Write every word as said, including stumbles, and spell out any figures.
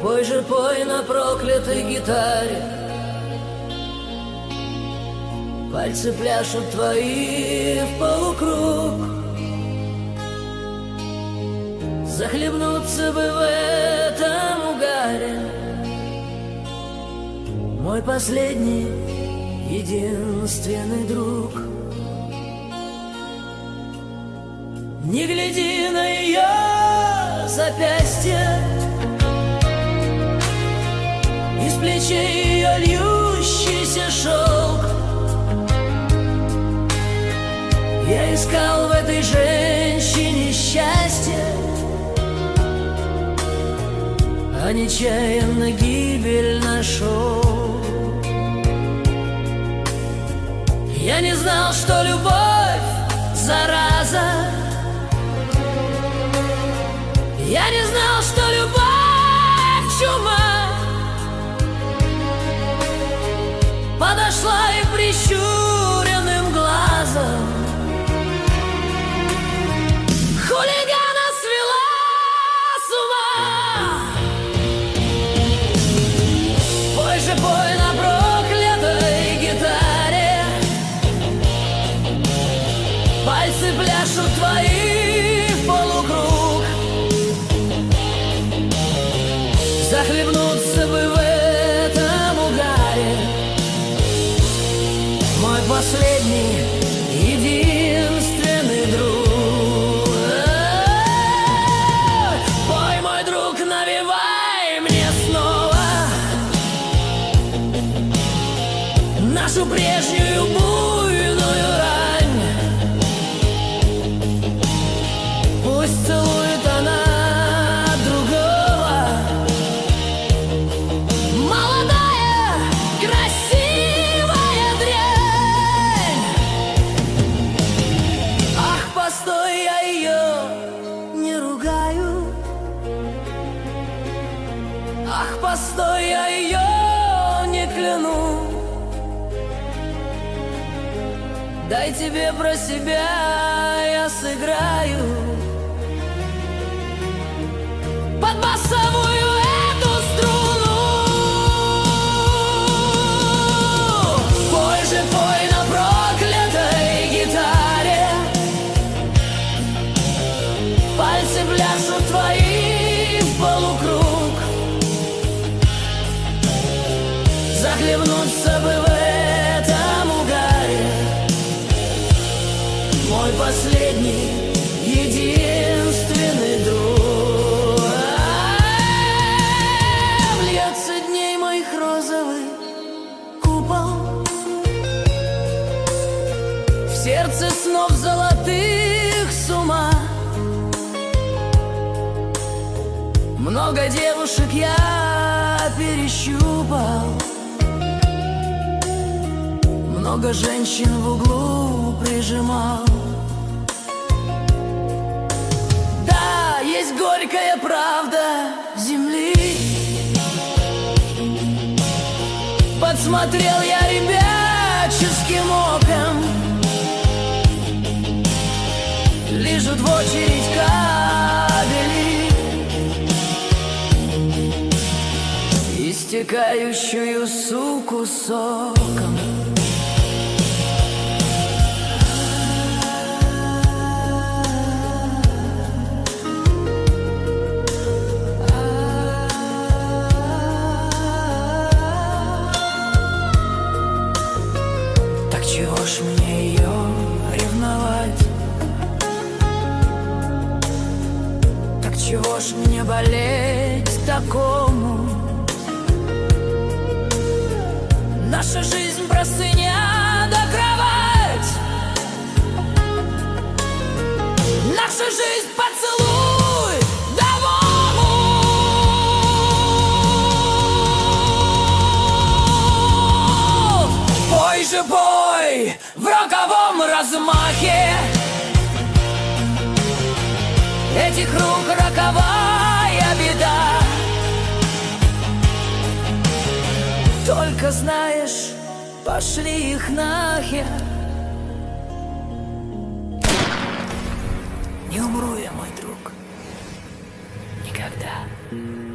Пой же, пой на проклятой гитаре, пальцы пляшут твои в полукруг. Захлебнуться бы в этом угаре, мой последний, единственный друг. Не гляди на ее запястье, из плечей ее льющийся шелк. Я искал в этой женщине счастье, а нечаянно гибель нашел. Я не знал, что любовь зараза. Я не знал, что любовь чума. Подошла и прищуренным глазом хулигана свела с ума. Пой же, пой на проклятой гитаре, пальцы пляшут твои в полукруг. Захлебнуться бы в этом угаре, мой последний, единственный друг. Пой, мой друг, навевай мне снова нашу прежнюю буйную рань. Пусть целует она другого, молодая, красивая дрянь. Ах, постой, я ее не ругаю. Ах, постой, я ее не кляну. Дай тебе про себя я сыграю под басовую эту струну. Пой же, пой на проклятой гитаре, пальцы пляшут твои в полукруг. Захлебнуться бы в этом угаре, мой последний, единственный друг. Льется дней моих розовый купол, в сердце снов золотых с ума. Много девушек я перещупал, много женщин в углу прижимал. Да, есть горькая правда земли. Подсмотрел я ребяческим оком, лежат в очередь кабели, истекающую суку соком. Чего ж мне ее ревновать? Так чего ж мне болеть такому? Наша жизнь простыня да кровать, наша жизнь поцелуй да Богу. Пой же, пой в роковом размахе, этих рук роковая беда. Только знаешь, пошли их нахер. Не умру я, мой друг, никогда.